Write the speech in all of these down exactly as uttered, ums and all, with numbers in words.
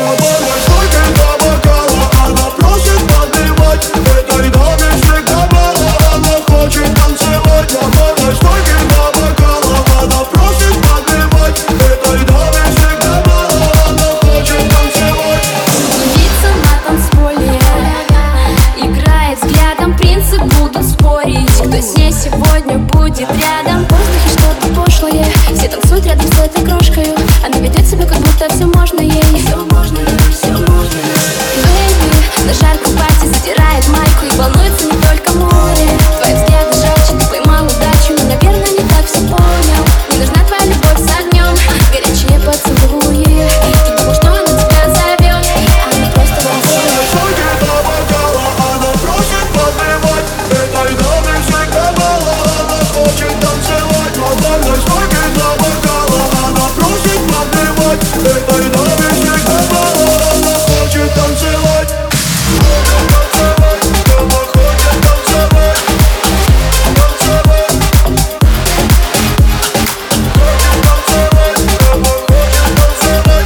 Сегодня будет рядом. В воздухе что-то пошлое. Все танцуют рядом с этой крошкой. Она ведет себя, как будто все можно ей. Все можно ей, все можно ей. Бэйби, на жарком пати задирает майку и волнуется не только море. Твои взгляды жарче, ты поймал удачу, но, наверное, не так все понял. Не нужна твоя любовь с огнем, горячие поцелуи. Ты думал, что она тебя зовет, а она просто танцует. Она просит подбивать, этой дамы всегда мало. Она хочет танцевать, но больно стойкой до бокала. Она просит подбивать, этой дамы всегда мало. Она хочет танцевать. Хочет танцевать, она хочет танцевать. Танцевать. Хочет танцевать, она хочет танцевать.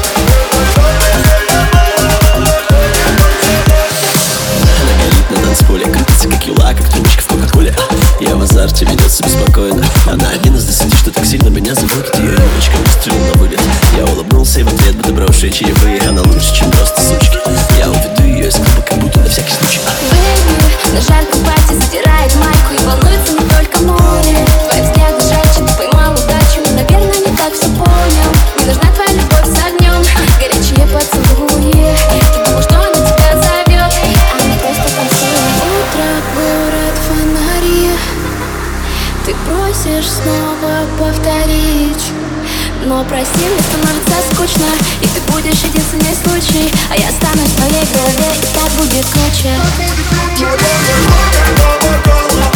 Она горит на танцполе, крутится как юла, как трубочка в кока-коле. Я в азарте, ведется беспокойно. Она один из десяти, что так сильно меня заводит. Ее рюмочка выстрелил на вылет. Я улыбнулся и в ответ буду брошенные чаевые. Она лучше, чем просто сучки. Я уведу ее из клуба, как будто на всякий случай. Бэйби, на жарком пати задирает майку и волнуется не только море. Твои взгляды жарче, ты поймал удачу, но, наверное, не так все понял. Не нужна твоя любовь с огнем, горячие поцелуи. Ты думал, что она тебя зовет, а она просто танцует. Утро, город, фонари. Ты просишь снова повторить, но прости, мне становится скучно, и ты будешь единственный случай, а я останусь в твоей голове, и так будет круче. Но больно стойкой до бокала.